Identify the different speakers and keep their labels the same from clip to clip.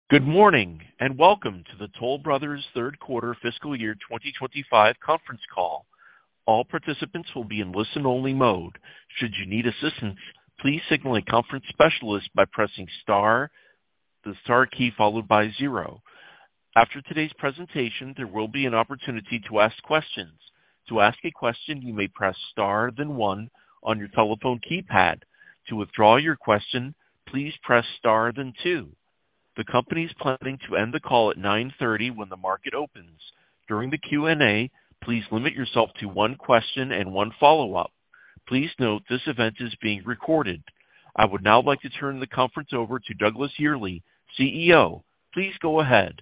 Speaker 1: Good morning, and welcome to the Toll Brothers third quarter fiscal year 2025 conference call. All participants will be in listen-only mode. Should you need assistance, please signal a conference specialist by pressing the star key followed by 0. After today's presentation, there will be an opportunity to ask questions. To ask a question, you may press star, then 1 on your telephone keypad. To withdraw your question, please press star, then 2. The company is planning to end the call at 9:30 when the market opens. During the Q&A, please limit yourself to one question and one follow-up. Please note this event is being recorded. I would now like to turn the conference over to Douglas Yearley, CEO. Please go ahead.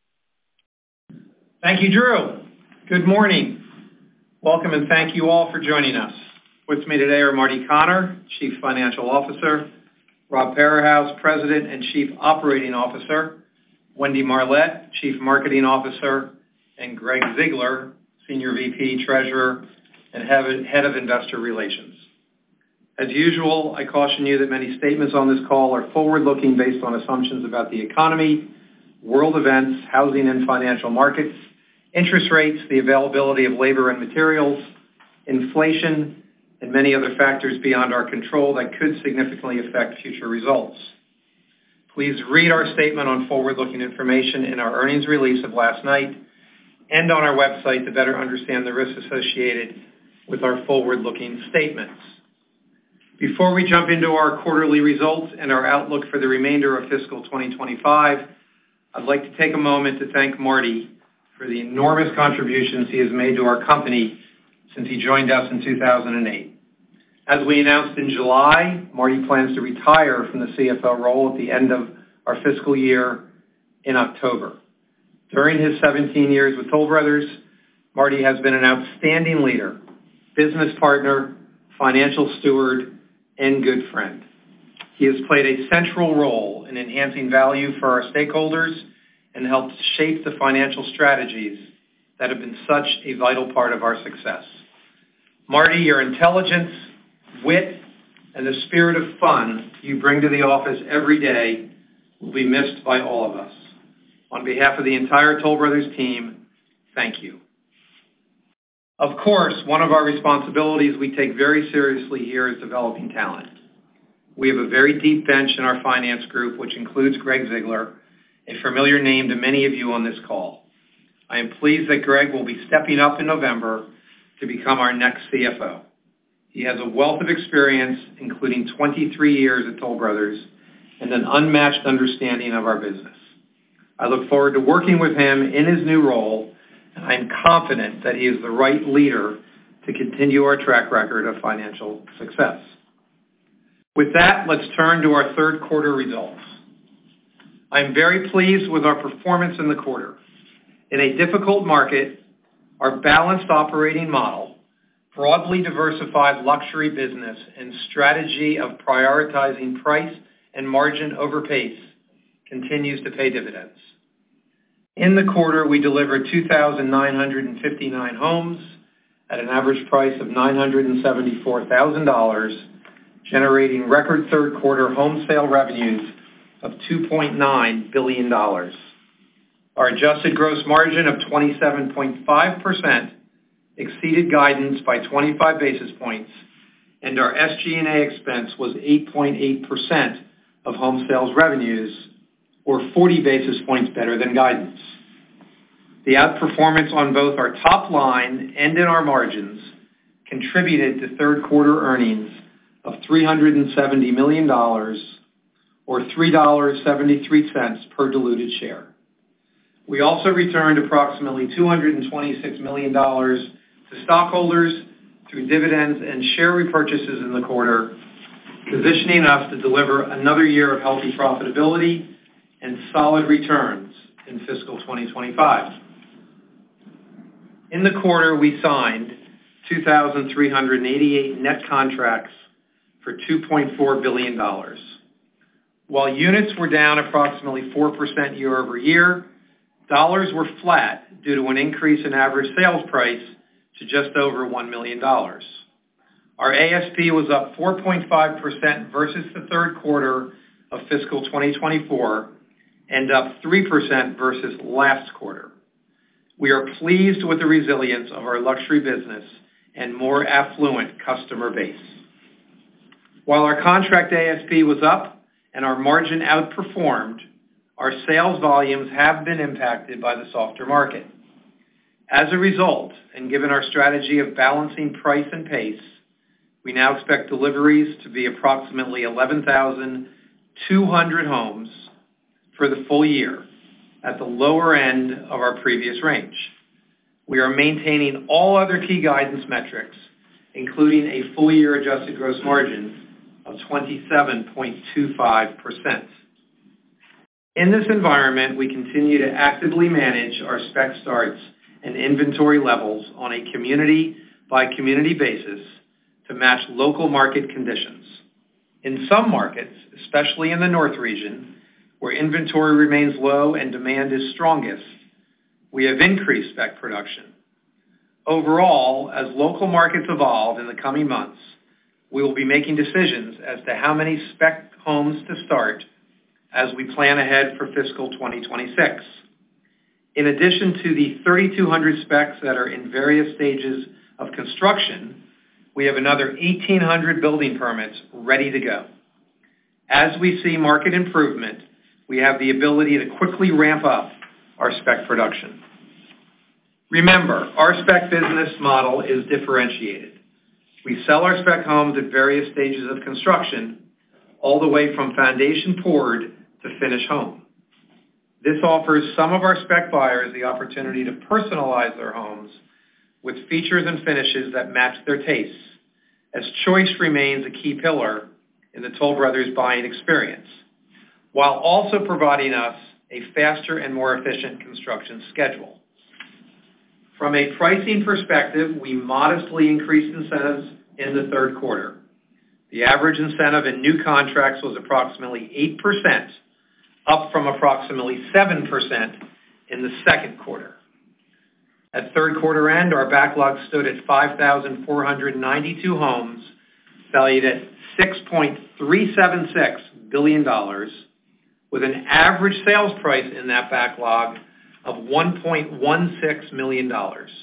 Speaker 2: Thank you, Drew. Good morning. Welcome and thank you all for joining us. With me today are Marty Connor, Chief Financial Officer, Rob Parahus, President and Chief Operating Officer, Wendy Marlett, Chief Marketing Officer, and Greg Ziegler, Senior VP, Treasurer, and Head of Investor Relations. As usual, I caution you that many statements on this call are forward-looking based on assumptions about the economy, world events, housing and financial markets, interest rates, the availability of labor and materials, inflation, and many other factors beyond our control that could significantly affect future results. Please read our statement on forward-looking information in our earnings release of last night and on our website to better understand the risks associated with our forward-looking statements. Before we jump into our quarterly results and our outlook for the remainder of fiscal 2025, I'd like to take a moment to thank Marty for the enormous contributions he has made to our company since he joined us in 2008. As we announced in July, Marty plans to retire from the CFO role at the end of our fiscal year in October. During his 17 years with Toll Brothers, Marty has been an outstanding leader, business partner, financial steward, and good friend. He has played a central role in enhancing value for our stakeholders and helped shape the financial strategies that have been such a vital part of our success. Marty, your intelligence, wit, and the spirit of fun you bring to the office every day will be missed by all of us. On behalf of the entire Toll Brothers team, thank you. Of course, one of our responsibilities we take very seriously here is developing talent. We have a very deep bench in our finance group, which includes Greg Ziegler, a familiar name to many of you on this call. I am pleased that Greg will be stepping up in November to become our next CFO. He has a wealth of experience, including 23 years at Toll Brothers, and an unmatched understanding of our business. I look forward to working with him in his new role, and I'm confident that he is the right leader to continue our track record of financial success. With that, let's turn to our third quarter results. I'm very pleased with our performance in the quarter. In a difficult market, our balanced operating model, broadly diversified luxury business, and strategy of prioritizing price and margin over pace continues to pay dividends. In the quarter, we delivered 2,959 homes at an average price of $974,000, generating record third quarter home sale revenues of $2.9 billion. Our adjusted gross margin of 27.5% exceeded guidance by 25 basis points, and our SG&A expense was 8.8% of home sales revenues, or 40 basis points better than guidance. The outperformance on both our top line and in our margins contributed to third quarter earnings of $370 million, or $3.73 per diluted share. We also returned approximately $226 million to stockholders through dividends and share repurchases in the quarter, positioning us to deliver another year of healthy profitability and solid returns in fiscal 2025. In the quarter, we signed 2,388 net contracts for $2.4 billion. While units were down approximately 4% year over year, dollars were flat due to an increase in average sales price to just over $1 million. Our ASP was up 4.5% versus the third quarter of fiscal 2024 and up 3% versus last quarter. We are pleased with the resilience of our luxury business and more affluent customer base. While our contract ASP was up and our margin outperformed, our sales volumes have been impacted by the softer market. As a result, and given our strategy of balancing price and pace, we now expect deliveries to be approximately 11,200 homes for the full year, at the lower end of our previous range. We are maintaining all other key guidance metrics, including a full-year adjusted gross margin of 27.25%. In this environment, we continue to actively manage our spec starts and inventory levels on a community-by-community basis to match local market conditions. In some markets, especially in the North region, where inventory remains low and demand is strongest, we have increased spec production. Overall, as local markets evolve in the coming months, we will be making decisions as to how many spec homes to start as we plan ahead for fiscal 2026. In addition to the 3,200 specs that are in various stages of construction, we have another 1,800 building permits ready to go. As we see market improvement, we have the ability to quickly ramp up our spec production. Remember, our spec business model is differentiated. We sell our spec homes at various stages of construction, all the way from foundation poured to finish home. This offers some of our spec buyers the opportunity to personalize their homes with features and finishes that match their tastes, as choice remains a key pillar in the Toll Brothers buying experience, while also providing us a faster and more efficient construction schedule. From a pricing perspective, we modestly increased incentives in the third quarter. The average incentive in new contracts was approximately 8%, up from approximately 7% in the second quarter. At third quarter end, our backlog stood at 5,492 homes, valued at $6.376 billion, with an average sales price in that backlog of $1.16 million.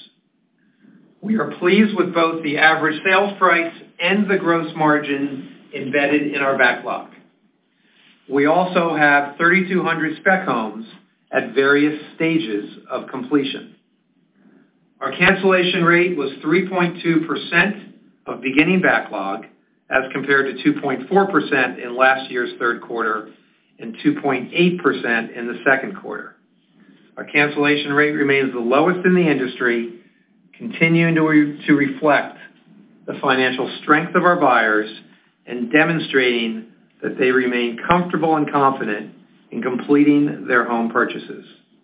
Speaker 2: We are pleased with both the average sales price and the gross margin embedded in our backlog. We also have 3,200 spec homes at various stages of completion. Our cancellation rate was 3.2% of beginning backlog, as compared to 2.4% in last year's third quarter and 2.8% in the second quarter. Our cancellation rate remains the lowest in the industry, continuing to reflect the financial strength of our buyers and demonstrating that they remain comfortable and confident in completing their home purchases.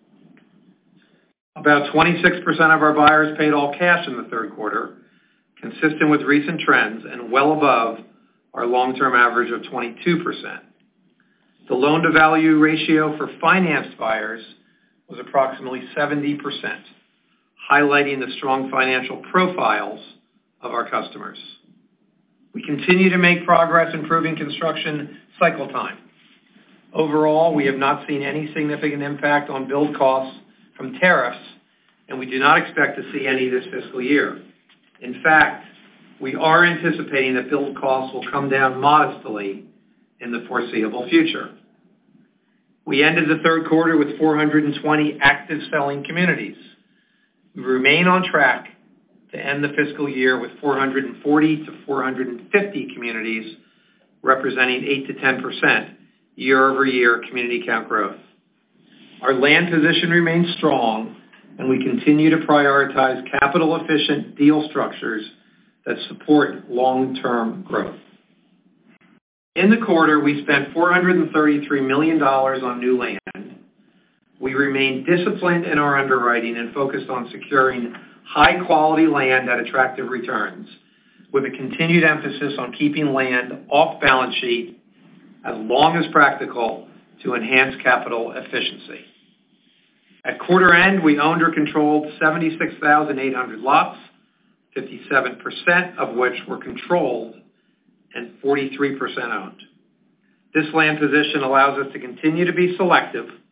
Speaker 2: About 26% of our buyers paid all cash in the third quarter, consistent with recent trends and well above our long-term average of 22%. The loan-to-value ratio for financed buyers was approximately 70%, highlighting the strong financial profiles of our customers. We continue to make progress improving construction cycle time. Overall, we have not seen any significant impact on build costs from tariffs, and we do not expect to see any this fiscal year. In fact, we are anticipating that build costs will come down modestly in the foreseeable future. We ended the third quarter with 420 active selling communities. We remain on track to end the fiscal year with 440 to 450 communities, representing 8 to 10% year-over-year community count growth. Our land position remains strong, and we continue to prioritize capital-efficient deal structures that support long-term growth. In the quarter, we spent $433 million on new land. We remain disciplined in our underwriting and focused on securing high-quality land at attractive returns, with a continued emphasis on keeping land off balance sheet as long as practical to enhance capital efficiency. At quarter end, we owned or controlled 76,800 lots, 57% of which were controlled and 43% owned. This land position allows us to continue to be selective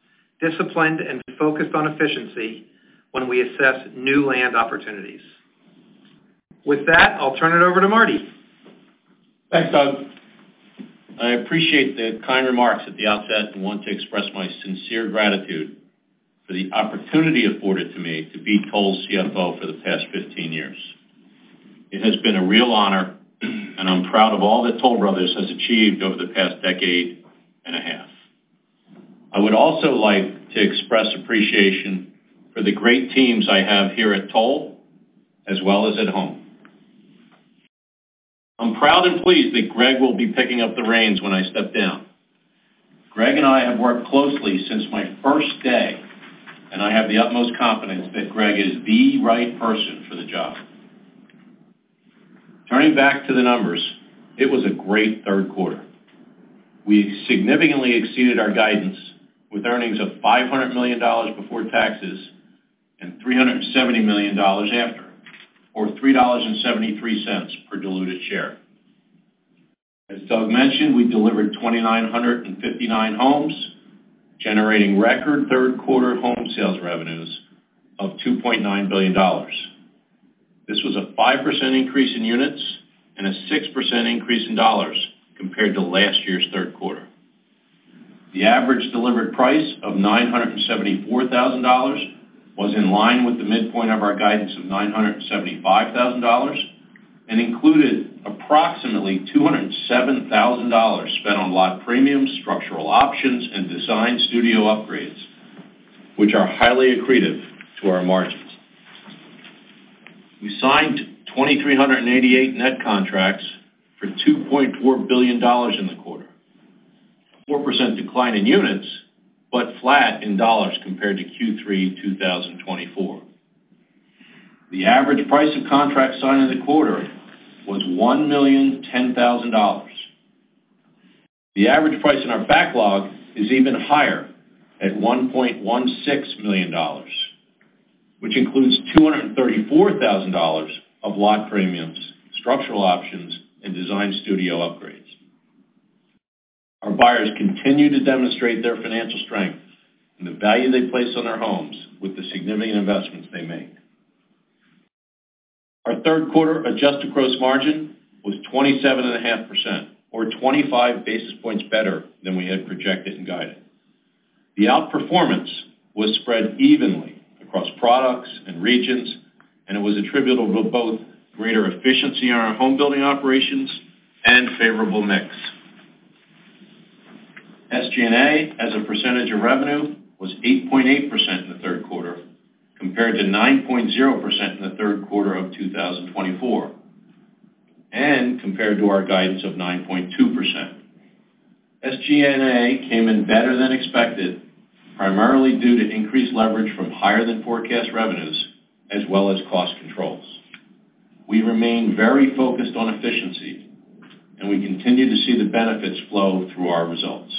Speaker 2: disciplined and focused on efficiency when we assess new land opportunities. With that, I'll turn it over to Marty.
Speaker 3: Thanks, Doug. I appreciate the kind remarks at the outset and want to express my sincere gratitude for the opportunity afforded to me to be Toll's CFO for the past 15 years. It has been a real honor, and I'm proud of all that Toll Brothers has achieved over the past decade and a half. I would also like to express appreciation for the great teams I have here at Toll, as well as at home. I'm proud and pleased that Greg will be picking up the reins when I step down. Greg and I have worked closely since my first day, and I have the utmost confidence that Greg is the right person for the job. Turning back to the numbers, it was a great third quarter. We significantly exceeded our guidance with earnings of $500 million before taxes and $370 million after, or $3.73 per diluted share. As Doug mentioned, we delivered 2,959 homes, generating record third quarter home sales revenues of $2.9 billion. This was a 5% increase in units and a 6% increase in dollars compared to last year's third quarter. The average delivered price of $974,000 was in line with the midpoint of our guidance of $975,000 and included approximately $207,000 spent on lot premiums, structural options, and design studio upgrades, which are highly accretive to our margins. We signed 2,388 net contracts for $2.4 billion in the quarter, a 4% decline in units, but flat in dollars compared to Q3 2024. The average price of contracts signed in the quarter was $1,010,000. The average price in our backlog is even higher at $1.16 million, which includes $234,000 of lot premiums, structural options, and design studio upgrades. Our buyers continue to demonstrate their financial strength and the value they place on their homes with the significant investments they make. Our third quarter adjusted gross margin was 27.5%, or 25 basis points better than we had projected and guided. The outperformance was spread evenly across products and regions, and it was attributable to both greater efficiency in our home building operations and favorable mix. SG&A as a percentage of revenue was 8.8% in the third quarter, compared to 9.0% in the third quarter of 2024, and compared to our guidance of 9.2%. SG&A came in better than expected, primarily due to increased leverage from higher than forecast revenues, as well as cost controls. We remain very focused on efficiency, and we continue to see the benefits flow through our results.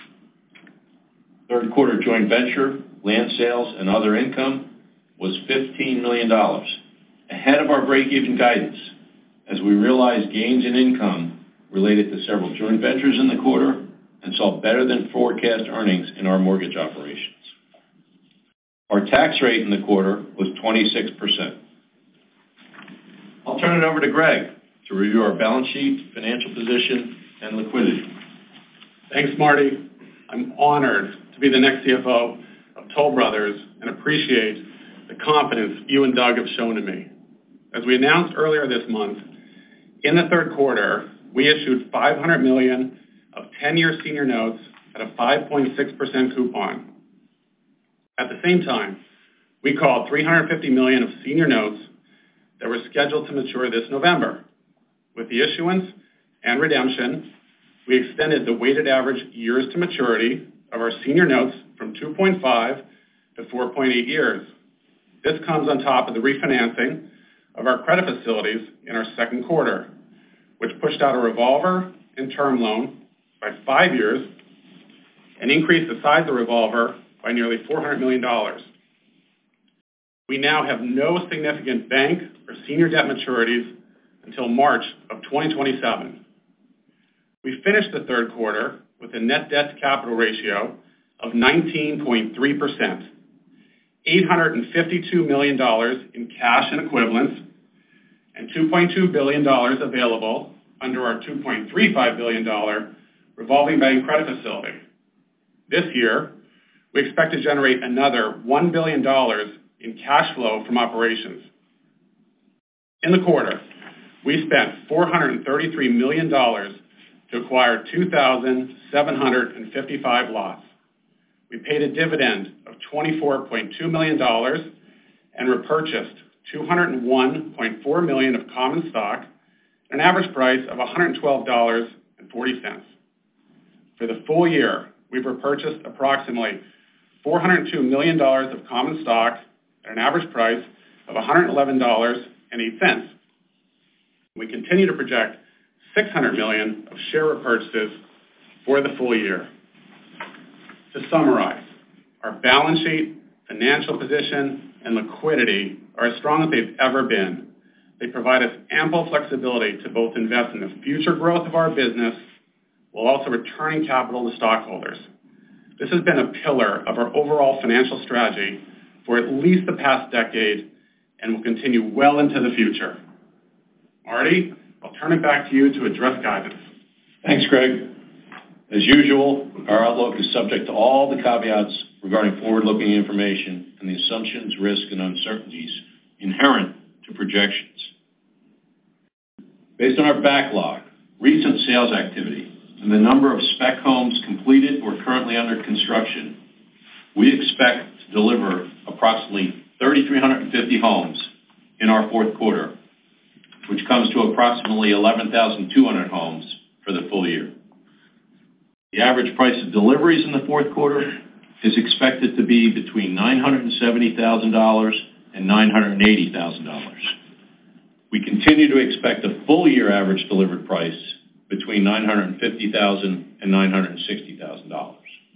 Speaker 3: Third quarter joint venture, land sales, and other income was $15 million, ahead of our break-even guidance, as we realized gains in income related to several joint ventures in the quarter and saw better than forecast earnings in our mortgage operations. Our tax rate in the quarter was 26%. I'll turn it over to Greg to review our balance sheet, financial position, and liquidity.
Speaker 4: Thanks, Marty. I'm honored to be the next CFO of Toll Brothers and appreciate the confidence you and Doug have shown in me. As we announced earlier this month, in the third quarter, we issued $500 million of 10-year senior notes at a 5.6% coupon. At the same time, we called $350 million of senior notes that were scheduled to mature this November. With the issuance and redemption, we extended the weighted average years to maturity of our senior notes from 2.5 to 4.8 years. This comes on top of the refinancing of our credit facilities in our second quarter, which pushed out a revolver and term loan by 5 years and increased the size of the revolver by nearly $400 million. We now have no significant bank or senior debt maturities until March of 2027. We finished the third quarter with a net debt to capital ratio of 19.3%, $852 million in cash and equivalents, and $2.2 billion available under our $2.35 billion revolving bank credit facility. This year, we expect to generate another $1 billion in cash flow from operations. In the quarter, we spent $433 million to acquire 2,755 lots. We paid a dividend of $24.2 million and repurchased $201.4 million of common stock at an average price of $112.40. For the full year, we've repurchased approximately $402 million of common stock at an average price of $111.08. We continue to project $600 million of share repurchases for the full year. To summarize, our balance sheet, financial position, and liquidity are as strong as they've ever been. They provide us ample flexibility to both invest in the future growth of our business while also returning capital to stockholders. This has been a pillar of our overall financial strategy for at least the past decade and will continue well into the future. Marty, I'll turn it back to you to address guidance.
Speaker 3: Thanks, Greg. As usual, our outlook is subject to all the caveats regarding forward-looking information and the assumptions, risks, and uncertainties inherent to projections. Based on our backlog, recent sales activity, and the number of spec homes completed or currently under construction, we expect to deliver approximately 3,350 homes in our fourth quarter, which comes to approximately 11,200 homes for the full year. The average price of deliveries in the fourth quarter is expected to be between $970,000 and $980,000. We continue to expect a full-year average delivered price between $950,000 and $960,000.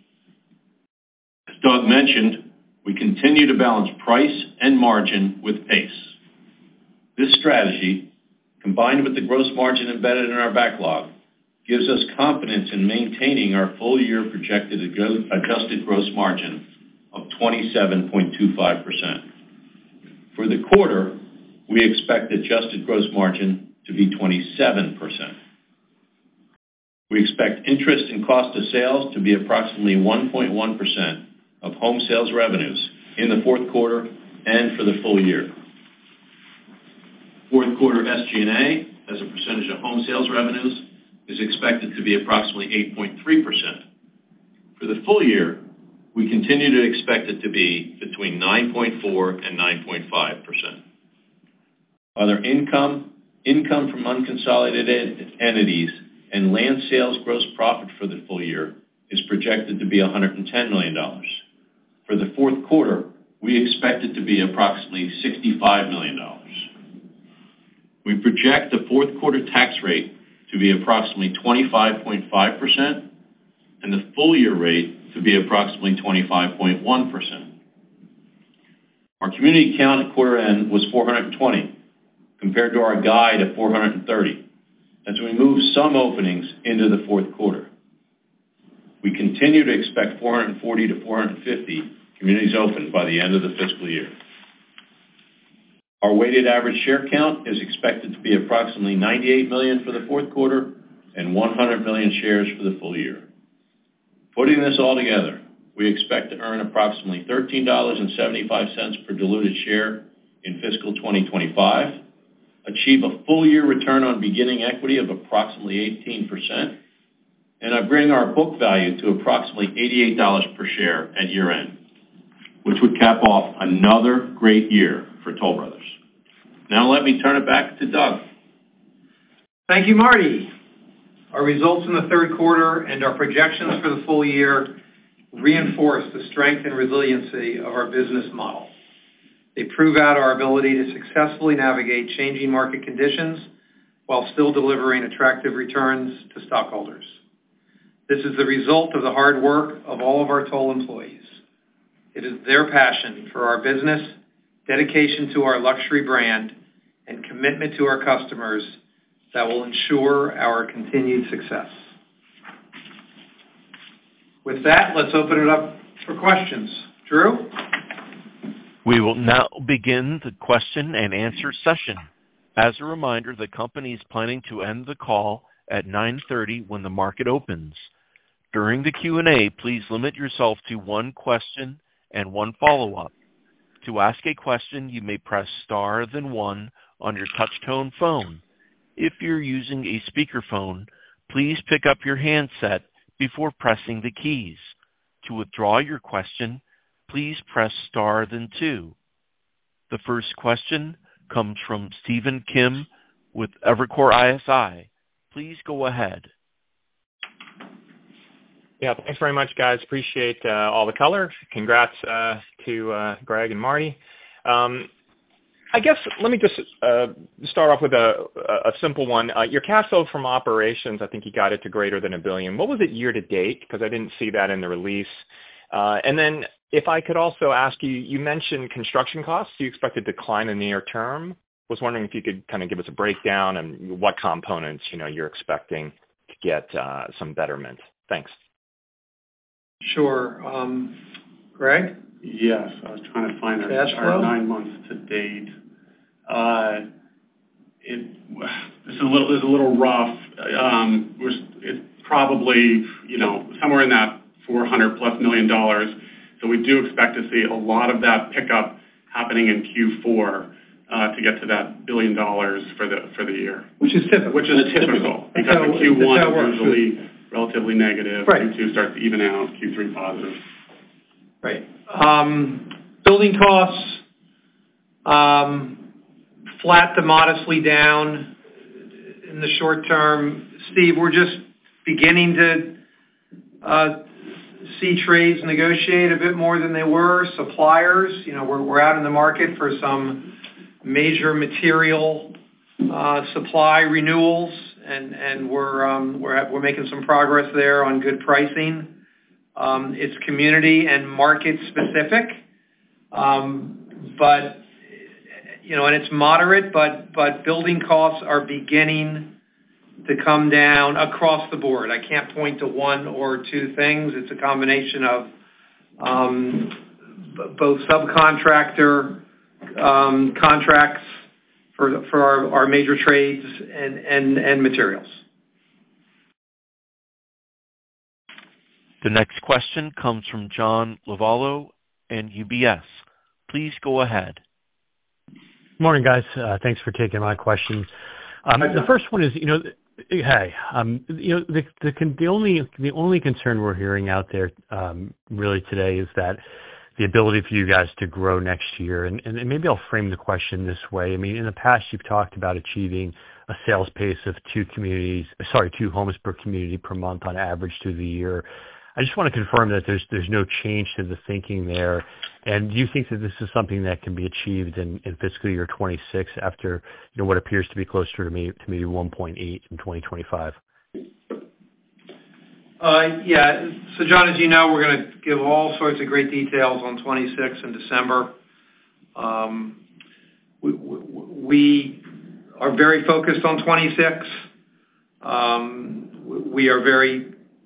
Speaker 3: As Doug mentioned, we continue to balance price and margin with pace. This strategy, combined with the gross margin embedded in our backlog, gives us confidence in maintaining our full-year projected adjusted gross margin of 27.25%. For the quarter, we expect adjusted gross margin to be 27%. We expect interest and cost of sales to be approximately 1.1% of home sales revenues in the fourth quarter and for the full year. Fourth quarter SG&A as a percentage of home sales revenues is expected to be approximately 8.3%. For the full year, we continue to expect it to be between 9.4 and 9.5%. Other income from unconsolidated entities, and land sales gross profit for the full year is projected to be $110 million. For the fourth quarter, we expect it to be approximately $65 million. We project the fourth quarter tax rate to be approximately 25.5% and the full year rate to be approximately 25.1%. Our community count at quarter end was 420 compared to our guide of 430 as we move some openings into the fourth quarter. We continue to expect 440 to 450 communities open by the end of the fiscal year. Our weighted average share count is expected to be approximately 98 million for the fourth quarter and 100 million shares for the full year. Putting this all together, we expect to earn approximately $13.75 per diluted share in fiscal 2025, achieve a full-year return on beginning equity of approximately 18%, and I bring our book value to approximately $88 per share at year-end, which would cap off another great year for Toll Brothers. Now let me turn it back to Doug.
Speaker 2: Thank you, Marty. Our results in the third quarter and our projections for the full year reinforce the strength and resiliency of our business model. They prove out our ability to successfully navigate changing market conditions while still delivering attractive returns to stockholders. This is the result of the hard work of all of our Toll employees. It is their passion for our business, dedication to our luxury brand, and commitment to our customers that will ensure our continued success. With that, let's open it up for questions. Drew?
Speaker 1: We will now begin the question and answer session. As a reminder, the company is planning to end the call at 9:30 when the market opens. During the Q&A, please limit yourself to one question and one follow-up. To ask a question, you may press star then one on your touch-tone phone. If you're using a speakerphone, please pick up your handset before pressing the keys. To withdraw your question, please press star then two. The first question comes from Stephen Kim with Evercore ISI. Please go ahead.
Speaker 5: Yeah, thanks very much, guys. Appreciate all the color. Congrats to Greg and Marty. I guess let me just start off with a simple one. Your cash flow from operations, I think you got it to greater than $1 billion. What was it year to date? Because I didn't see that in the release. And then if I could also ask you, you mentioned construction costs. Do you expect a decline in the near term? Was wondering if you could kind of give us a breakdown and what components you're expecting to get some betterment. Thanks.
Speaker 2: Sure. Greg?
Speaker 4: Yes, I was trying to find our 9 months to date. It's a little rough. It's probably somewhere in that $400+ million. So we do expect to see a lot of that pickup happening in Q4 to get to that $1 billion for the year.
Speaker 2: Which is typical.
Speaker 4: Because the Q1 is usually relatively negative.
Speaker 2: Right.
Speaker 4: Q2 starts to even out. Q3 positive.
Speaker 2: Right. Building costs, flat to modestly down in the short term. Steve, we're just beginning to see trades negotiate a bit more than they were. Suppliers, we're out in the market for some major material supply renewals, and we're making some progress there on good pricing. It's community and market specific, but and it's moderate, but building costs are beginning to come down across the board. I can't point to one or two things. It's a combination of both subcontractor contracts for our major trades and materials.
Speaker 1: The next question comes from John Lovallo and UBS. Please go ahead.
Speaker 6: Morning, guys. Thanks for taking my question. The first one is, the only concern we're hearing out there really today is that the ability for you guys to grow next year. And maybe I'll frame the question this way. I mean, in the past, you've talked about achieving a sales pace of 2 homes per community per month on average through the year. I just want to confirm that there's no change to the thinking there. And do you think that this is something that can be achieved in fiscal year 26 after what appears to be closer to maybe 1.8 in 2025?
Speaker 2: Yeah. So, John, as you know, we're going to give all sorts of great details on 26 in December. We are very focused on 26. We are very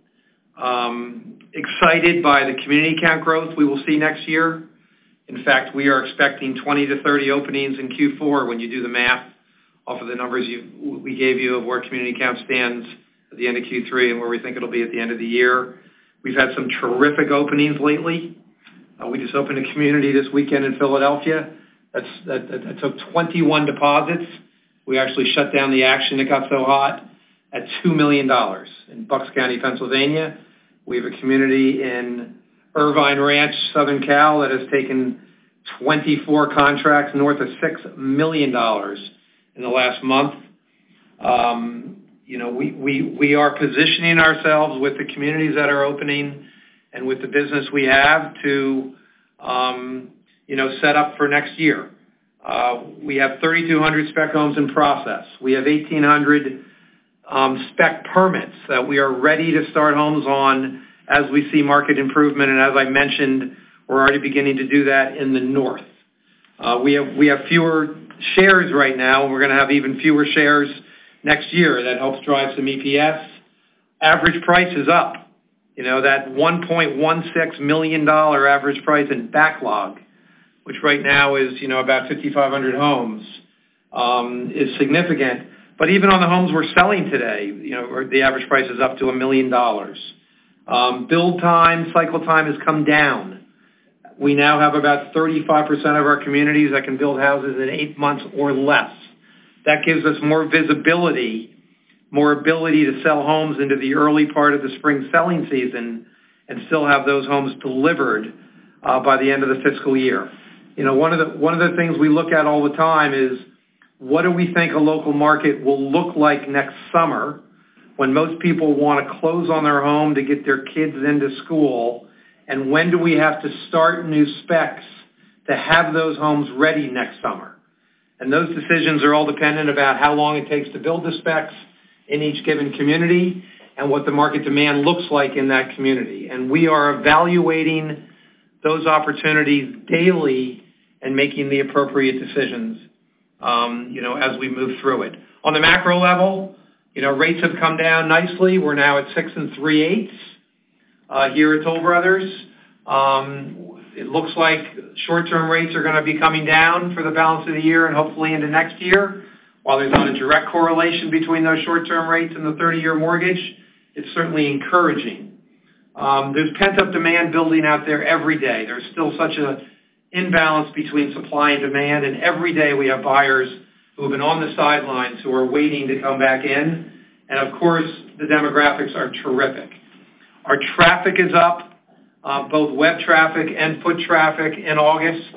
Speaker 2: excited by the community count growth we will see next year. In fact, we are expecting 20 to 30 openings in Q4 when you do the math off of the numbers we gave you of where community count stands at the end of Q3 and where we think it'll be at the end of the year. We've had some terrific openings lately. We just opened a community this weekend in Philadelphia. That took 21 deposits. We actually shut down the action. It got so hot at $2 million in Bucks County, Pennsylvania. We have a community in Irvine Ranch, Southern Cal, that has taken 24 contracts north of $6 million in the last month. We are positioning ourselves with the communities that are opening and with the business we have to, set up for next year. We have 3,200 spec homes in process. We have 1,800 spec permits that we are ready to start homes on as we see market improvement. And as I mentioned, we're already beginning to do that in the north. We have fewer shares right now, and we're going to have even fewer shares next year. That helps drive some EPS. Average price is up. That $1.16 million average price in backlog, which right now is, about 5,500 homes, is significant. But even on the homes we're selling today, the average price is up to $1 million. Build time, cycle time has come down. We now have about 35% of our communities that can build houses in 8 months or less. That gives us more visibility, more ability to sell homes into the early part of the spring selling season and still have those homes delivered by the end of the fiscal year. One of the things we look at all the time is, what do we think a local market will look like next summer when most people want to close on their home to get their kids into school? And when do we have to start new specs to have those homes ready next summer? And those decisions are all dependent about how long it takes to build the specs in each given community and what the market demand looks like in that community. And we are evaluating those opportunities daily and making the appropriate decisions, as we move through it. On the macro level, rates have come down nicely. We're now at 6 3/8 here at Toll Brothers. It looks like short-term rates are going to be coming down for the balance of the year and hopefully into next year. While there's not a direct correlation between those short-term rates and the 30-year mortgage, it's certainly encouraging. There's pent-up demand building out there every day. There's still such an imbalance between supply and demand, and every day we have buyers who have been on the sidelines who are waiting to come back in. And, of course, the demographics are terrific. Our traffic is up, both web traffic and foot traffic in August.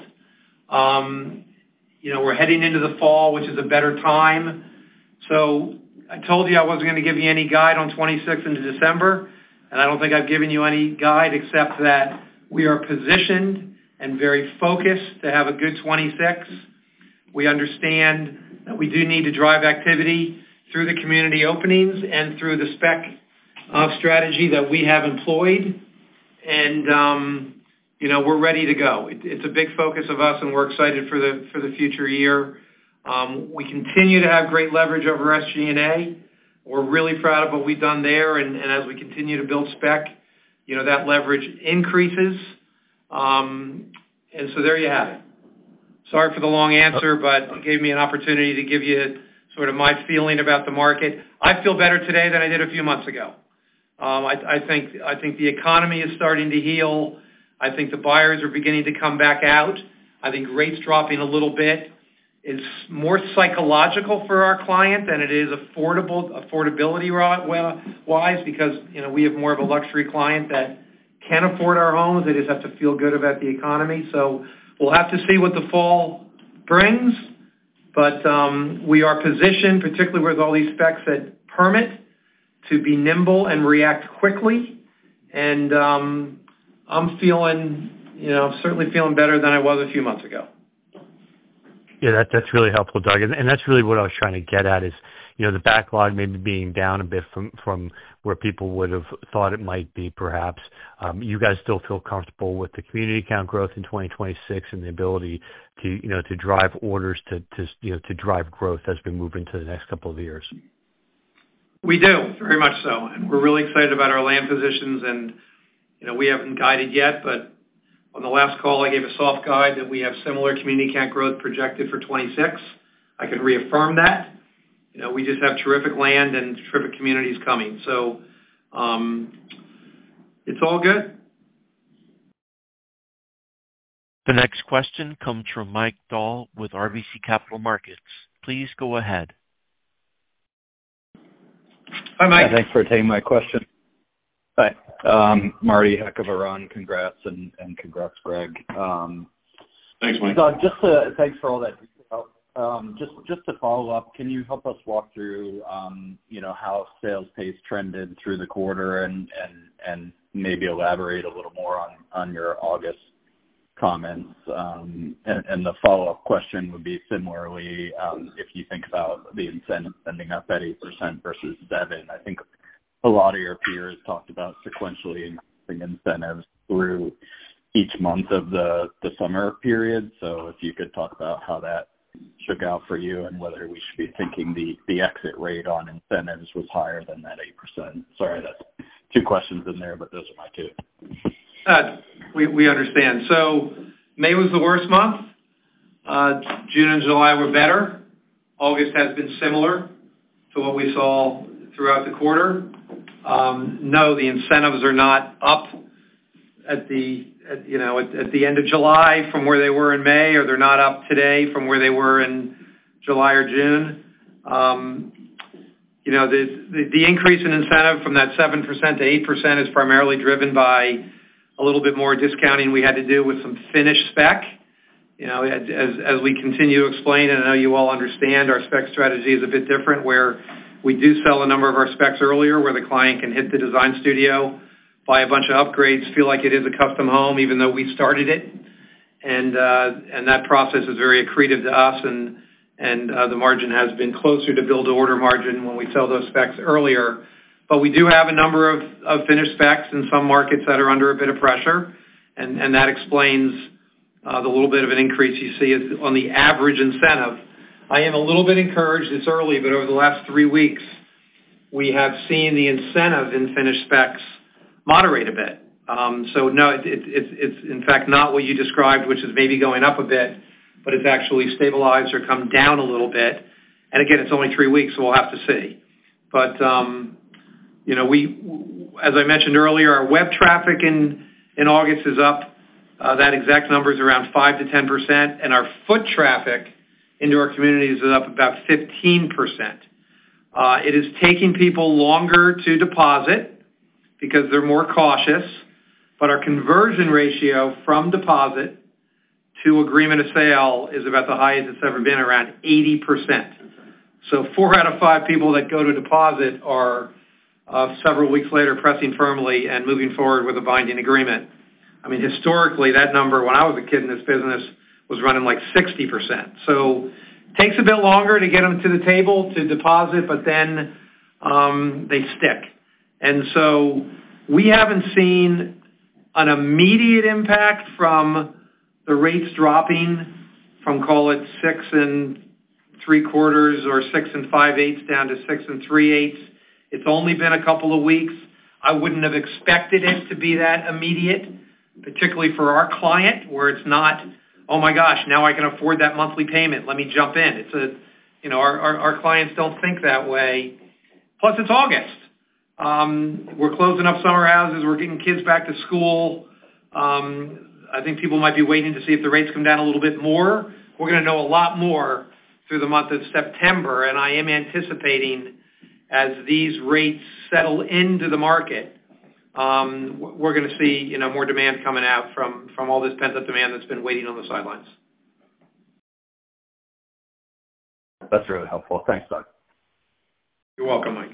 Speaker 2: We're heading into the fall, which is a better time. So I told you I wasn't going to give you any guide on 26 into December, and I don't think I've given you any guide except that we are positioned and very focused to have a good 26. We understand that we do need to drive activity through the community openings and through the spec strategy that we have employed. And, we're ready to go. It's a big focus of us, and we're excited for the future year. We continue to have great leverage over SG&A. We're really proud of what we've done there, and as we continue to build spec, that leverage increases. And so there you have it. Sorry for the long answer, but it gave me an opportunity to give you sort of my feeling about the market. I feel better today than I did a few months ago. I think the economy is starting to heal. I think the buyers are beginning to come back out. I think rates dropping a little bit is more psychological for our client than it is affordability-wise, because, we have more of a luxury client that can afford our homes. They just have to feel good about the economy. So we'll have to see what the fall brings. But we are positioned, particularly with all these specs that permit, to be nimble and react quickly. And I'm feeling, certainly feeling better than I was a few months ago.
Speaker 6: Yeah, that's really helpful, Doug. And that's really what I was trying to get at is, the backlog maybe being down a bit from where people would have thought it might be, perhaps. You guys still feel comfortable with the community count growth in 2026 and the ability to drive orders to drive growth as we move into the next couple of years.
Speaker 2: We do, very much so. And we're really excited about our land positions. And, we haven't guided yet, but on the last call, I gave a soft guide that we have similar community count growth projected for 26. I can reaffirm that. We just have terrific land and terrific communities coming. So it's all good.
Speaker 1: The next question comes from Mike Dahl with RBC Capital Markets. Please go ahead.
Speaker 2: Hi, Mike.
Speaker 7: Yeah, thanks for taking my question. Hi. Marty, heck of a run. Congrats, and congrats, Greg.
Speaker 3: Thanks, Mike.
Speaker 7: Thanks for all that detail. Just to follow up, can you help us walk through, how sales pace trended through the quarter and maybe elaborate a little more on your August comments? And the follow-up question would be similarly, if you think about the incentive ending up at 8% versus 7%. I think a lot of your peers talked about sequentially increasing incentives through each month of the summer period. So if you could talk about how that shook out for you and whether we should be thinking the exit rate on incentives was higher than that 8%. Sorry, that's two questions in there, but those are my two.
Speaker 2: We understand. So May was the worst month. June and July were better. August has been similar to what we saw throughout the quarter. No, the incentives are not up at the end of July from where they were in May, or they're not up today from where they were in July or June. The increase in incentive from that 7% to 8% is primarily driven by a little bit more discounting we had to do with some finished spec. As we continue to explain, and I know you all understand, our spec strategy is a bit different, where we do sell a number of our specs earlier, where the client can hit the design studio, buy a bunch of upgrades, feel like it is a custom home, even though we started it. And that process is very accretive to us, and the margin has been closer to build-to-order margin when we sell those specs earlier. But we do have a number of finished specs in some markets that are under a bit of pressure, and that explains the little bit of an increase you see on the average incentive. I am a little bit encouraged, it's early, but over the last 3 weeks, we have seen the incentive in finished specs moderate a bit. So no, it's in fact not what you described, which is maybe going up a bit, but it's actually stabilized or come down a little bit. And again, it's only 3 weeks, so we'll have to see. But, as I mentioned earlier, our web traffic in August is up. That exact number is around 5 to 10%, and our foot traffic into our communities is up about 15%. It is taking people longer to deposit because they're more cautious, but our conversion ratio from deposit to agreement of sale is about the highest it's ever been, around 80%. So 4 out of 5 people that go to deposit are several weeks later pressing firmly and moving forward with a binding agreement. I mean, historically, that number, when I was a kid in this business, was running like 60%. So it takes a bit longer to get them to the table to deposit, but then they stick. And so we haven't seen an immediate impact from the rates dropping from, call it 6 3/4 or 6 5/8 down to 6 3/8. It's only been a couple of weeks. I wouldn't have expected it to be that immediate, particularly for our client, where it's not, oh my gosh, now I can afford that monthly payment, let me jump in. It's our clients don't think that way. Plus, it's August. We're closing up summer houses. We're getting kids back to school. I think people might be waiting to see if the rates come down a little bit more. We're going to know a lot more through the month of September, and I am anticipating as these rates settle into the market, we're going to see more demand coming out from all this pent-up demand that's been waiting on the sidelines.
Speaker 7: That's really helpful. Thanks, Doug.
Speaker 2: You're welcome, Mike.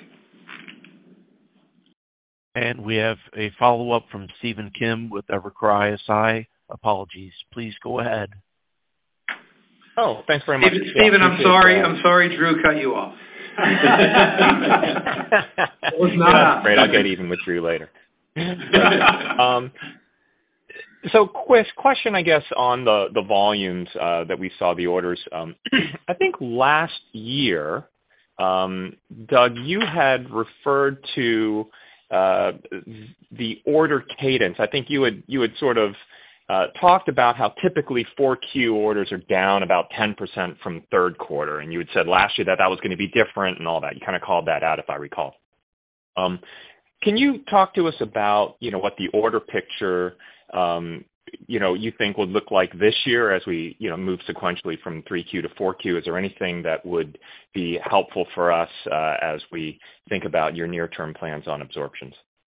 Speaker 1: And we have a follow-up from Stephen Kim with Evercore ISI. Apologies. Please go ahead.
Speaker 5: Oh, thanks very much.
Speaker 2: Stephen, I'm sorry Drew cut you off. It was not.
Speaker 5: Great. I'll get even with Drew later. So, question, I guess, on the volumes that we saw, the orders. I think last year, Doug, you had referred to the order cadence. I think you had sort of talked about how typically 4Q orders are down about 10% from third quarter, and you had said last year that was going to be different and all that. You kind of called that out, if I recall. Can you talk to us about what the order picture you think would look like this year as we move sequentially from 3Q to 4Q? Is there anything that would be helpful for us as we think about your near-term plans on absorptions?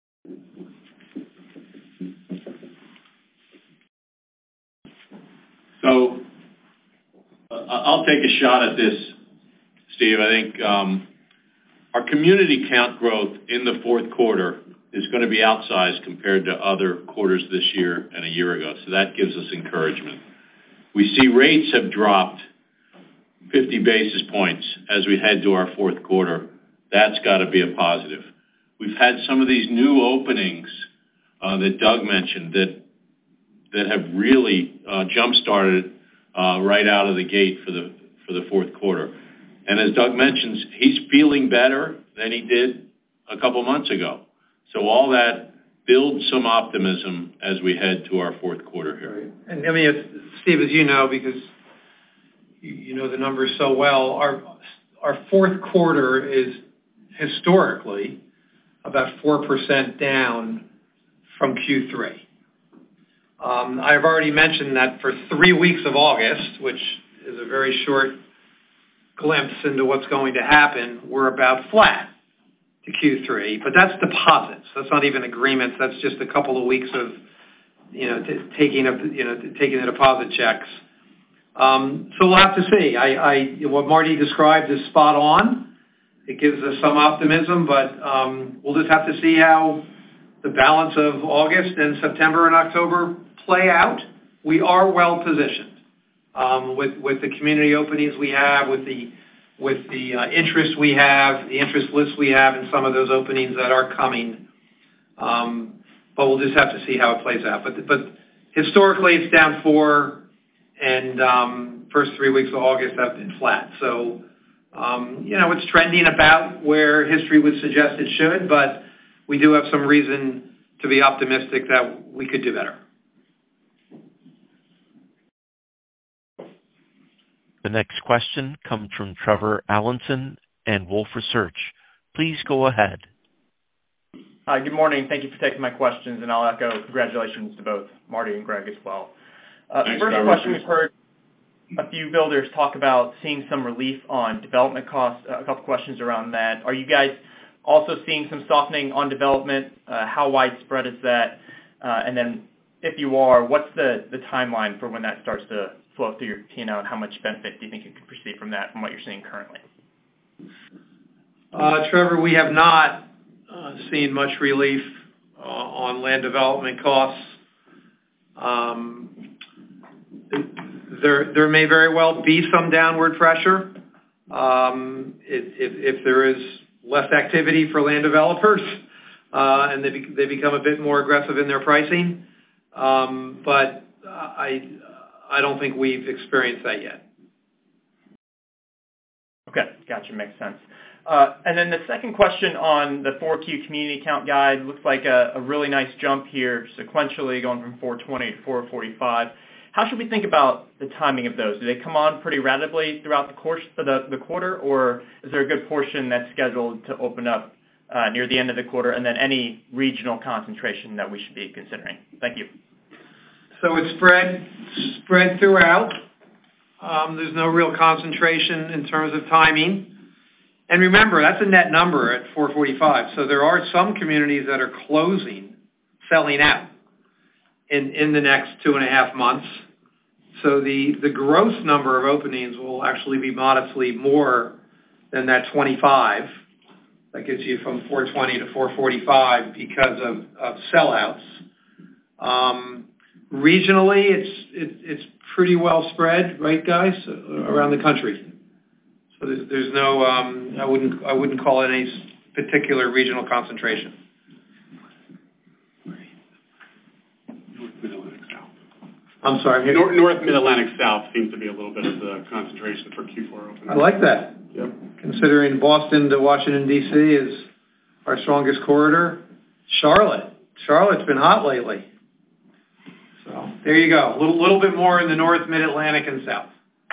Speaker 3: So I'll take a shot at this, Steve. I think our community count growth in the fourth quarter is going to be outsized compared to other quarters this year and a year ago. So that gives us encouragement. We see rates have dropped 50 basis points as we head to our fourth quarter. That's got to be a positive. We've had some of these new openings that Doug mentioned that have really jump-started right out of the gate for the fourth quarter. And as Doug mentions, he's feeling better than he did a couple months ago. So all that builds some optimism as we head to our fourth quarter here.
Speaker 2: Right. And I mean, Steve, as you know, because you know the numbers so well, our fourth quarter is historically about 4% down from Q3. I've already mentioned that for 3 weeks of August, which is a very short glimpse into what's going to happen, we're about flat to Q3, but that's deposits. That's not even agreements. That's just a couple of weeks of, taking the deposit checks. So we'll have to see. What Marty described is spot on. It gives us some optimism, but we'll just have to see how the balance of August and September and October play out. We are well positioned with the community openings we have, with the interest we have, the interest lists we have, and some of those openings that are coming. But we'll just have to see how it plays out. But historically, it's down 4, and first 3 weeks of August have been flat. So, it's trending about where history would suggest it should, but we do have some reason to be optimistic that we could do better.
Speaker 1: The next question comes from Trevor Allinson and Wolfe Research. Please go ahead.
Speaker 8: Hi, good morning. Thank you for taking my questions, and I'll echo congratulations to both Marty and Greg as well.
Speaker 3: Thanks,
Speaker 8: first
Speaker 3: Trevor.
Speaker 8: question, we've heard a few builders talk about seeing some relief on development costs. A couple questions around that. Are you guys also seeing some softening on development? How widespread is that? And then if you are, what's the timeline for when that starts to flow through your P&L, and how much benefit do you think you could perceive from that from what you're seeing currently?
Speaker 2: Trevor, we have not seen much relief on land development costs. There may very well be some downward pressure if there is less activity for land developers and they become a bit more aggressive in their pricing. But I don't think we've experienced that yet.
Speaker 8: Okay, gotcha, makes sense. And then the second question on the 4Q community count guide looks like a really nice jump here sequentially, going from 420 to 445. How should we think about the timing of those? Do they come on pretty rapidly throughout the course of the quarter, or is there a good portion that's scheduled to open up near the end of the quarter, and then any regional concentration that we should be considering? Thank you.
Speaker 2: So it's spread throughout. There's no real concentration in terms of timing. And remember, that's a net number at 445. So there are some communities that are selling out in the next 2.5 months. So the gross number of openings will actually be modestly more than that 25. That gets you from 420 to 445 because of sellouts. Regionally, it's pretty well spread, right, guys, around the country. So there's no I wouldn't call it any particular regional concentration.
Speaker 4: North Mid-Atlantic South.
Speaker 2: I'm sorry.
Speaker 4: North Mid-Atlantic South seems to be a little bit of the concentration for Q4 openings.
Speaker 2: I like that.
Speaker 4: Yep.
Speaker 2: Considering Boston to Washington, D.C. is our strongest corridor. Charlotte's been hot lately. So there you go. A little bit more in the North Mid-Atlantic and South.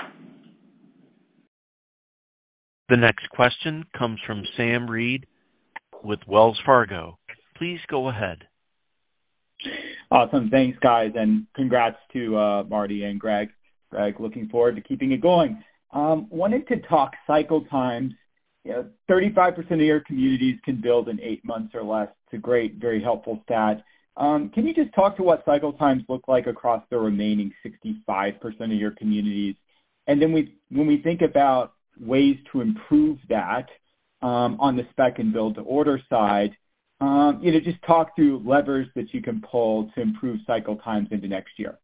Speaker 1: The next question comes from Sam Reed with Wells Fargo. Please go ahead.
Speaker 9: Awesome. Thanks, guys, and congrats to Marty and Greg. Looking forward to keeping it going. Wanted to talk cycle times. 35% of your communities can build in 8 months or less. It's a great, very helpful stat. Can you just talk to what cycle times look like across the remaining 65% of your communities? And then when we think about ways to improve that on the spec and build to order side, just talk through levers that you can pull to improve cycle times into next year.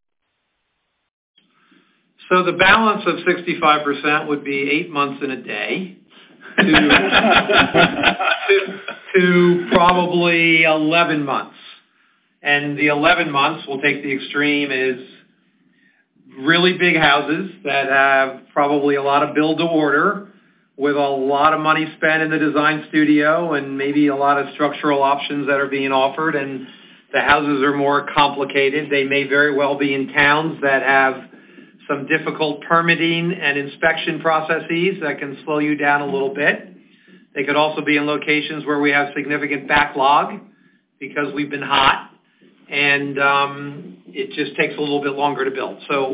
Speaker 2: So the balance of 65% would be 8 months and a day to probably 11 months. And the 11 months, we'll take the extreme, is really big houses that have probably a lot of build to order, with a lot of money spent in the design studio and maybe a lot of structural options that are being offered, and the houses are more complicated. They may very well be in towns that have some difficult permitting and inspection processes that can slow you down a little bit. They could also be in locations where we have significant backlog because we've been hot, and it just takes a little bit longer to build. So,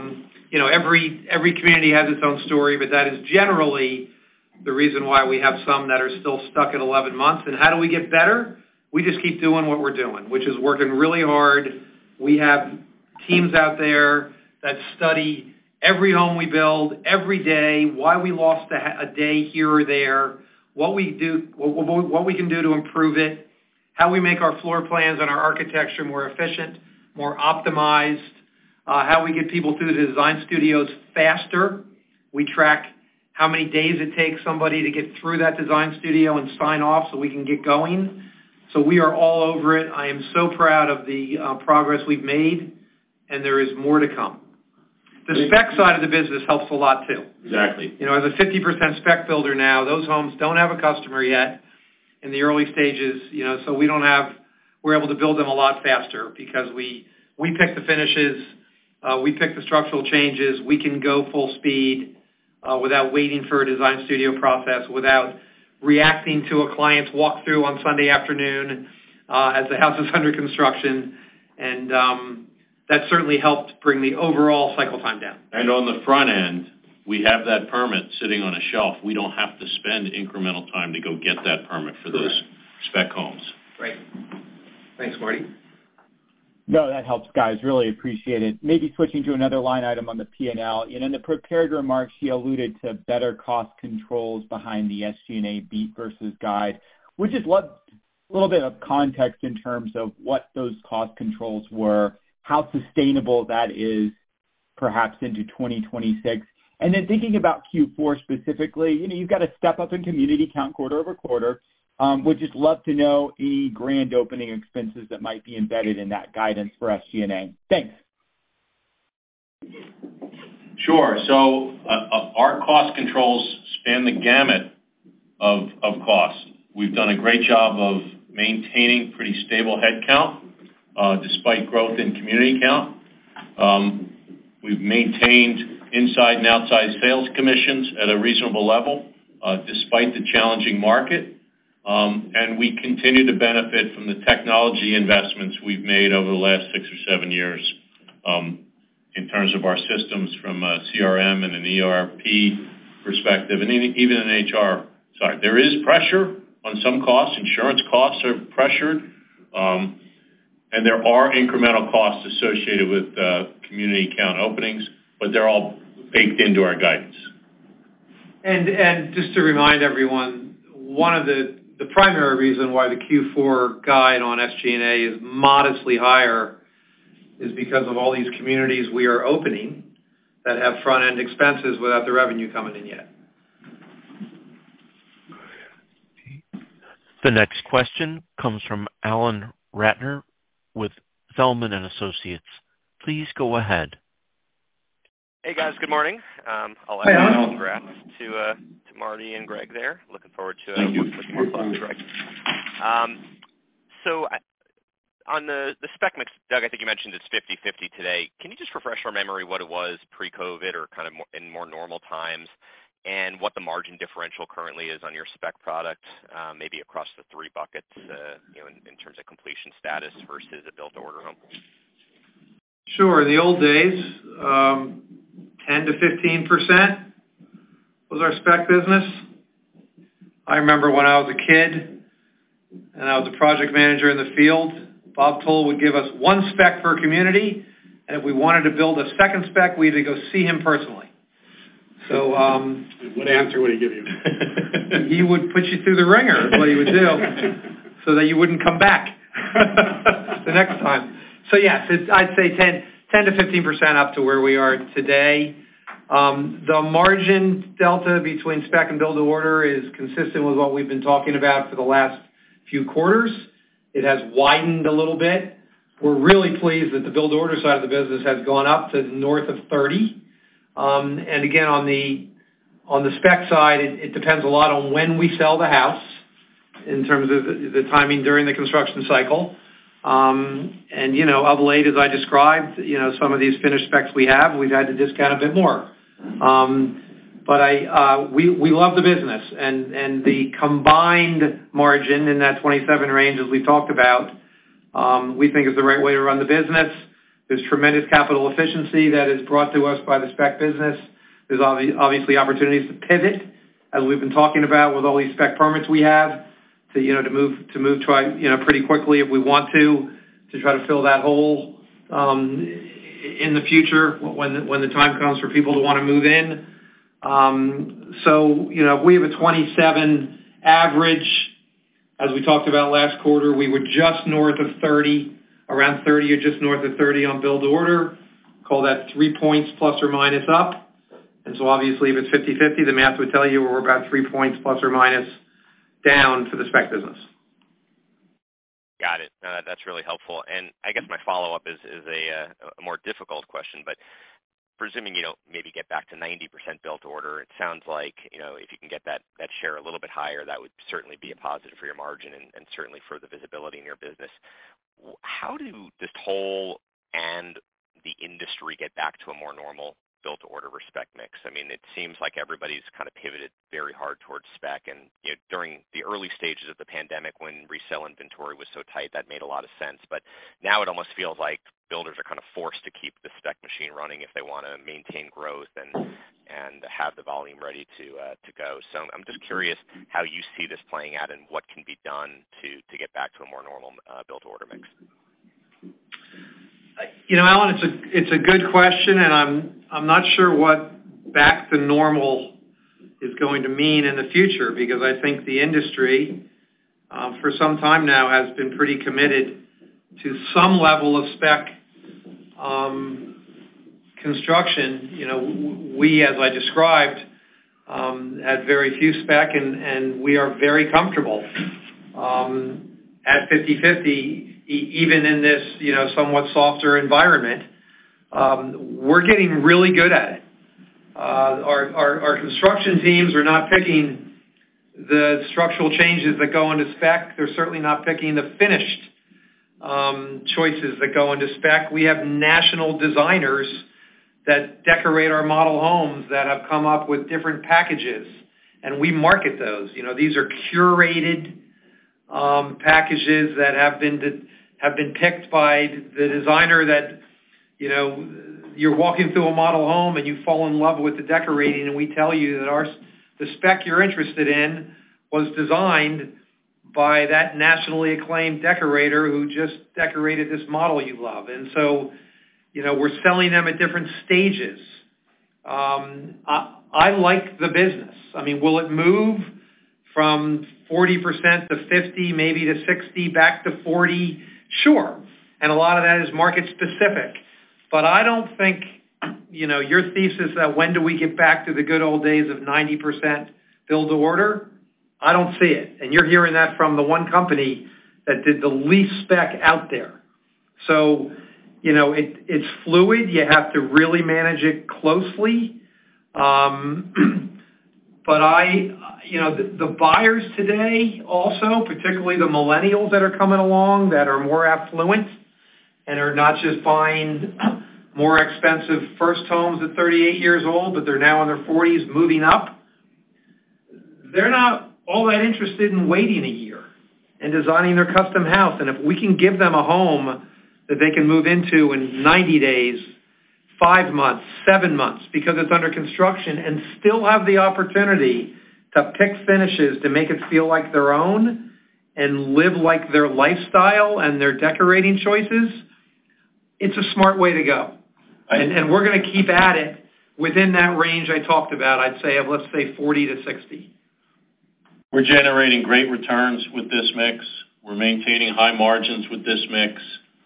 Speaker 2: every community has its own story, but that is generally the reason why we have some that are still stuck at 11 months. And how do we get better? We just keep doing what we're doing, which is working really hard. We have teams out there that study every home we build, every day, why we lost a day here or there, what we can do to improve it, how we make our floor plans and our architecture more efficient, more optimized, how we get people through the design studios faster. We track how many days it takes somebody to get through that design studio and sign off so we can get going. So we are all over it. I am so proud of the progress we've made, and there is more to come. The spec side of the business helps a lot too.
Speaker 3: Exactly.
Speaker 2: As a 50% spec builder now, those homes don't have a customer yet in the early stages, so we're able to build them a lot faster because we pick the finishes, we pick the structural changes, we can go full speed without waiting for a design studio process, without reacting to a client's walkthrough on Sunday afternoon as the house is under construction, and that certainly helped bring the overall cycle time down.
Speaker 3: And on the front end, we have that permit sitting on a shelf. We don't have to spend incremental time to go get that permit for those spec homes.
Speaker 2: Right. Thanks, Marty.
Speaker 9: No, that helps, guys. Really appreciate it. Maybe switching to another line item on the P&L. In the prepared remarks, you alluded to better cost controls behind the SG&A beat versus guide. Would just love a little bit of context in terms of what those cost controls were, how sustainable that is perhaps into 2026. And then thinking about Q4 specifically, you've got a step up in community count quarter over quarter. Would just love to know any grand opening expenses that might be embedded in that guidance for SG&A. Thanks.
Speaker 3: Sure. So our cost controls span the gamut of costs. We've done a great job of maintaining pretty stable head count despite growth in community count. We've maintained inside and outside sales commissions at a reasonable level despite the challenging market. And we continue to benefit from the technology investments we've made over the last 6 or 7 years in terms of our systems from a CRM and an ERP perspective, and even an HR side. There is pressure on some costs. Insurance costs are pressured, and there are incremental costs associated with community count openings, but they're all baked into our guidance.
Speaker 2: And just to remind everyone, one of the primary reason why the Q4 guide on SG&A is modestly higher is because of all these communities we are opening that have front-end expenses without the revenue coming in yet.
Speaker 1: The next question comes from Alan Ratner with Zelman & Associates. Please go ahead.
Speaker 10: Hey, guys. Good morning. I'll
Speaker 2: Hi,
Speaker 10: add
Speaker 2: Alan.
Speaker 10: congrats to Marty and Greg there. Looking forward to with more fun, Greg. So on the spec mix, Doug, I think you mentioned it's 50-50 today. Can you just refresh our memory what it was pre-COVID or kind of in more normal times, and what the margin differential currently is on your spec product, maybe across the three buckets, in terms of completion status versus a built-to-order home?
Speaker 2: Sure. In the old days, 10 to 15% was our spec business. I remember when I was a kid and I was a project manager in the field, Bob Toll would give us one spec per community, and if we wanted to build a second spec, we had to go see him personally. So,
Speaker 4: what answer would he give you?
Speaker 2: He would put you through the ringer, is what he would do, so that you wouldn't come back the next time. So yes, I'd say 10 to 15% up to where we are today. The margin delta between spec and build to order is consistent with what we've been talking about for the last few quarters. It has widened a little bit. We're really pleased that the build to order side of the business has gone up to north of 30. And again, on On the spec side, it depends a lot on when we sell the house in terms of the timing during the construction cycle. And, you know, of late, as I described, you know, some of these finished specs we've had to discount a bit more. But we love the business, and the combined margin in that 27 range, as we've talked about, we think is the right way to run the business. There's tremendous capital efficiency that is brought to us by the spec business. There's obviously opportunities to pivot, as we've been talking about with all these spec permits we have, to move pretty quickly if we want to try to fill that hole in the future when the time comes for people to want to move in. So, you know, if we have a 27 average, as we talked about last quarter, we were just north of 30, around 30 or just north of 30 on build to order. Call that 3 points plus or minus up. And so obviously if it's 50-50, the math would tell you we're about 3 points plus or minus down for the spec business.
Speaker 10: Got it. That's really helpful. And I guess my follow-up is a more difficult question, but presuming you don't maybe get back to 90% built to order, it sounds like, you know, if you can get that share a little bit higher, that would certainly be a positive for your margin and certainly for the visibility in your business. How does Toll and the industry get back to a more normal built-to-order versus spec mix? I mean, it seems like everybody's kind of pivoted very hard towards spec, and you know, during the early stages of the pandemic when resale inventory was so tight, that made a lot of sense. But now it almost feels like builders are kind of forced to keep the spec machine running if they want to maintain growth and have the volume ready to go. So I'm just curious how you see this playing out and what can be done to get back to a more normal built-to-order mix.
Speaker 2: You know, Alan, it's a good question, and I'm not sure what back to normal is going to mean in the future, because I think the industry for some time now has been pretty committed to some level of spec construction. You know, we, as I described, had very few spec, and we are very comfortable at 50-50. Even in this, you know, somewhat softer environment, we're getting really good at it. Our construction teams are not picking the structural changes that go into spec. They're certainly not picking the finished choices that go into spec. We have national designers that decorate our model homes that have come up with different packages, and we market those. You know, these are curated packages that have been picked by the designer that, you know, you're walking through a model home and you fall in love with the decorating, and we tell you that the spec you're interested in was designed by that nationally acclaimed decorator who just decorated this model you love. And so, you know, we're selling them at different stages. I like the business. I mean, will it move from 40% to 50, maybe to 60, back to 40? Sure. And a lot of that is market specific. But I don't think, you know, your thesis that when do we get back to the good old days of 90% build to order, I don't see it. And you're hearing that from the one company that did the least spec out there. So, you know, it's fluid. You have to really manage it closely. But the buyers today also, particularly the millennials that are coming along that are more affluent and are not just buying more expensive first homes at 38 years old, but they're now in their 40s moving up, they're not all that interested in waiting a year and designing their custom house. And if we can give them a home that they can move into in 90 days, 5 months, 7 months, because it's under construction, and still have the opportunity to pick finishes to make it feel like their own and live like their lifestyle and their decorating choices, it's a smart way to go. And we're going to keep at it within that range I talked about, I'd say, of let's say 40 to 60.
Speaker 3: We're generating great returns with this mix. We're maintaining high margins with this mix.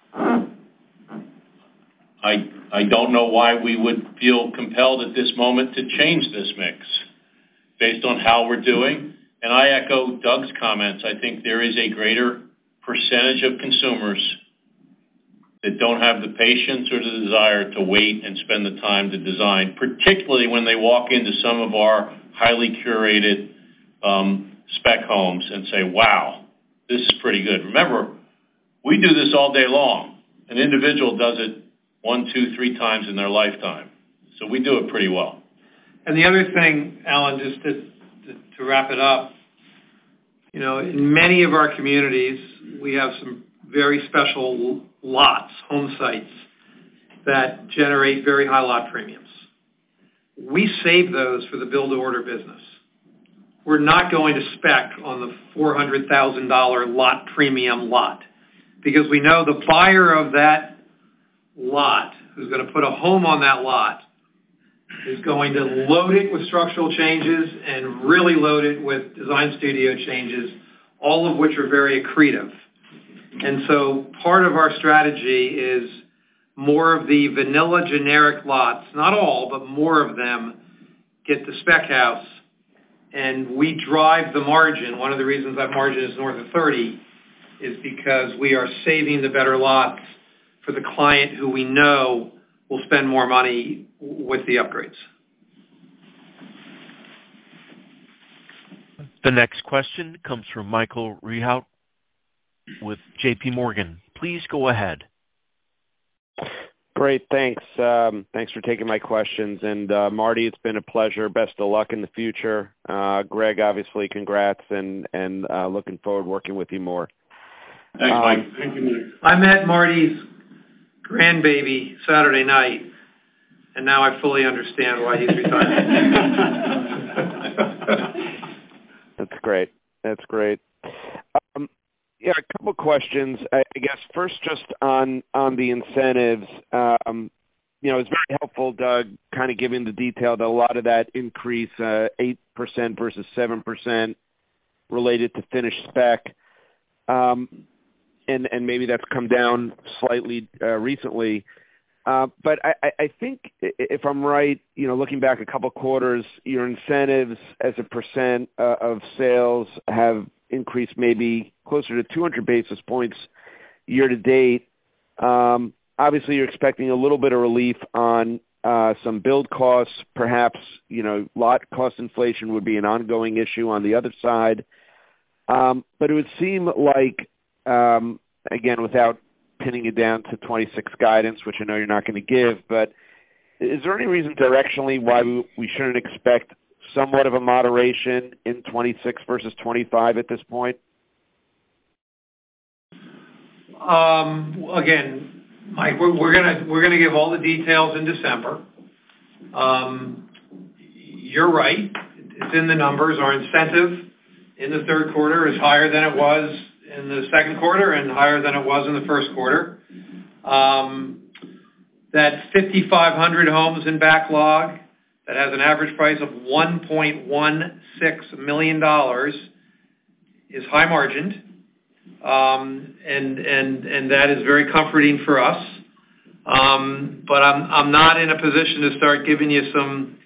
Speaker 3: I don't know why we would feel compelled at this moment to change this mix based on how we're doing. And I echo Doug's comments. I think there is a greater percentage of consumers that don't have the patience or the desire to wait and spend the time to design, particularly when they walk into some of our highly curated spec homes and say, wow, this is pretty good. Remember, we do this all day long. An individual does it 1, 2, 3 times in their lifetime. So we do it pretty well.
Speaker 2: And the other thing, Alan, just to wrap it up, in many of our communities, we have some very special lots, home sites, that generate very high lot premiums. We save those for the build-to-order business. We're not going to spec on the $400,000 lot premium lot because we know the buyer of that lot who's going to put a home on that lot is going to load it with structural changes and really load it with design studio changes, all of which are very accretive. And so part of our strategy is more of the vanilla generic lots, not all, but more of them get the spec house, and we drive the margin. One of the reasons that margin is north of 30 is because we are saving the better lots for the client who we know will spend more money with the upgrades.
Speaker 1: The next question comes from Michael Rehaut with J.P. Morgan. Please go ahead.
Speaker 11: Great, thanks. Thanks for taking my questions. And Marty, it's been a pleasure. Best of luck in the future. Greg, obviously, congrats, and looking forward working with you more.
Speaker 3: Thanks, Mike.
Speaker 4: Thank you, Mike.
Speaker 2: I met Marty's grandbaby Saturday night, and now I fully understand why he's retiring.
Speaker 11: That's great. That's great. Yeah, a couple of questions. I guess first just on the incentives. It's very helpful, Doug, kind of giving the detail that a lot of that increase, 8% versus 7%, related to finished spec. And maybe that's come down slightly recently. But I think if I'm right, looking back a couple quarters, your incentives as a percent of sales have increased maybe closer to 200 basis points year to date. Obviously, you're expecting a little bit of relief on some build costs. Perhaps, lot cost inflation would be an ongoing issue on the other side. But it would seem like, again, without pinning it down to 26 guidance, which I know you're not going to give, but is there any reason directionally why we shouldn't expect somewhat of a moderation in 26 versus 25 at this point?
Speaker 2: Again, Mike, we're gonna give all the details in December. You're right; it's in the numbers. Our incentive in the third quarter is higher than it was in the second quarter and higher than it was in the first quarter. That 5,500 homes in backlog that has an average price of $1.16 million is high margined, and that is very comforting for us. But I'm not in a position to start giving you some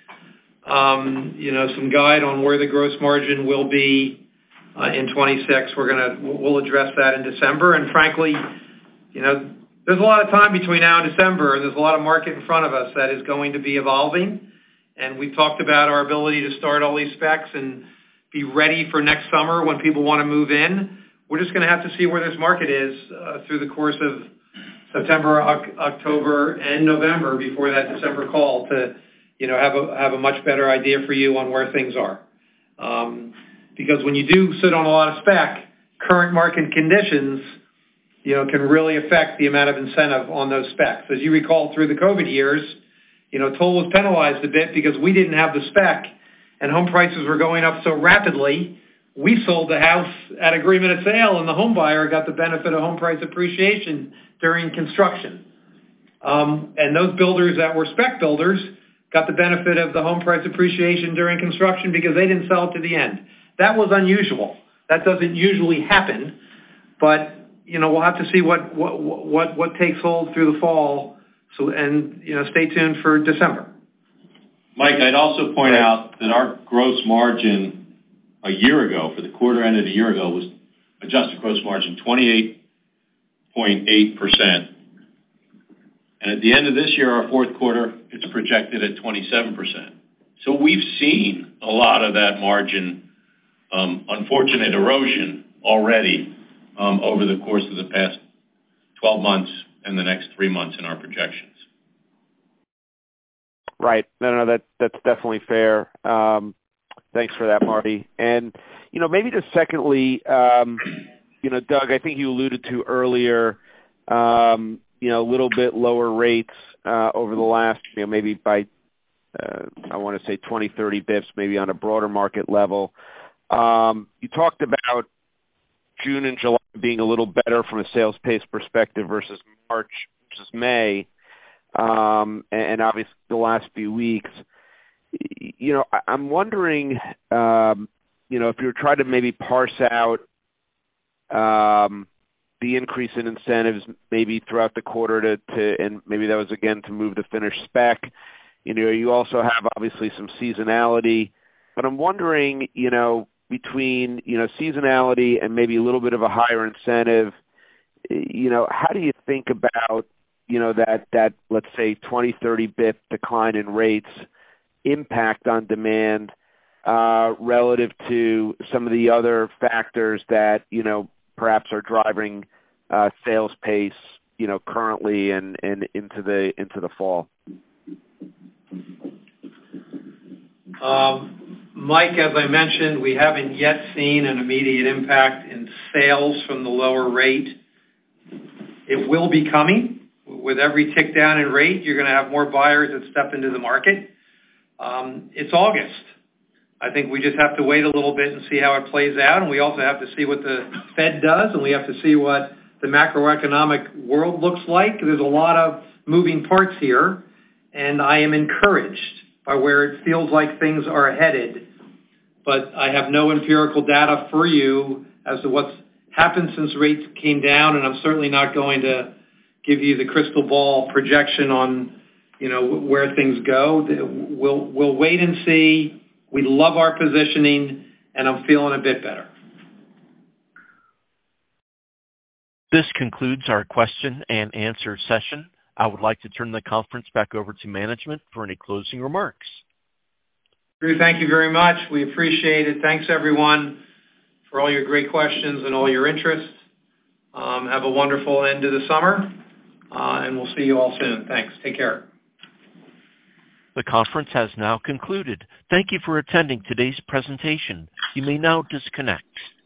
Speaker 2: guide on where the gross margin will be in 26. We'll address that in December. And frankly, there's a lot of time between now and December, and there's a lot of market in front of us that is going to be evolving. And we've talked about our ability to start all these specs and be ready for next summer when people want to move in. We're just going to have to see where this market is through the course of September, October, and November before that December call to, have a much better idea for you on where things are. Because when you do sit on a lot of spec, current market conditions, can really affect the amount of incentive on those specs. As you recall, through the COVID years, Toll was penalized a bit because we didn't have the spec and home prices were going up so rapidly. We sold the house at agreement of sale, and the home buyer got the benefit of home price appreciation during construction. And those builders that were spec builders got the benefit of the home price appreciation during construction because they didn't sell it to the end. That was unusual. That doesn't usually happen, but we'll have to see what takes hold through the fall. So, and stay tuned for December.
Speaker 3: Mike, I'd also point out that our gross margin a year ago, for the quarter ended a year ago, was adjusted gross margin 28.8%. And at the end of this year, our fourth quarter, it's projected at 27%. So we've seen a lot of that margin, unfortunate erosion already over the course of the past 12 months and the next 3 months in our projections.
Speaker 11: Right. No, that's definitely fair. Thanks for that, Marty. And, maybe just secondly, Doug, I think you alluded to earlier, a little bit lower rates over the last, maybe by, I want to say 20, 30 bips, maybe on a broader market level. You talked about June and July being a little better from a sales pace perspective versus March versus May, and obviously the last few weeks. I'm wondering, if you're trying to maybe parse out the increase in incentives maybe throughout the quarter and maybe that was again to move the finished spec. You also have obviously some seasonality, but I'm wondering, between, seasonality and maybe a little bit of a higher incentive, how do you think about, that let's say 20, 30 bip decline in rates impact on demand relative to some of the other factors that, perhaps are driving sales pace, currently and into the fall?
Speaker 2: Mike, as I mentioned, we haven't yet seen an immediate impact in sales from the lower rate. It will be coming. With every tick down in rate, you're going to have more buyers that step into the market. It's August. I think we just have to wait a little bit and see how it plays out, and we also have to see what the Fed does, and we have to see what the macroeconomic world looks like. There's a lot of moving parts here, and I am encouraged by where it feels like things are headed. But I have no empirical data for you as to what's happened since rates came down, and I'm certainly not going to give you the crystal ball projection on, where things go. We'll wait and see. We love our positioning, and I'm feeling a bit better.
Speaker 1: This concludes our question and answer session. I would like to turn the conference back over to management for any closing remarks.
Speaker 2: Drew, thank you very much. We appreciate it. Thanks, everyone, for all your great questions and all your interest. Have a wonderful end of the summer, and we'll see you all soon. Thanks. Take care.
Speaker 1: The conference has now concluded. Thank you for attending today's presentation. You may now disconnect.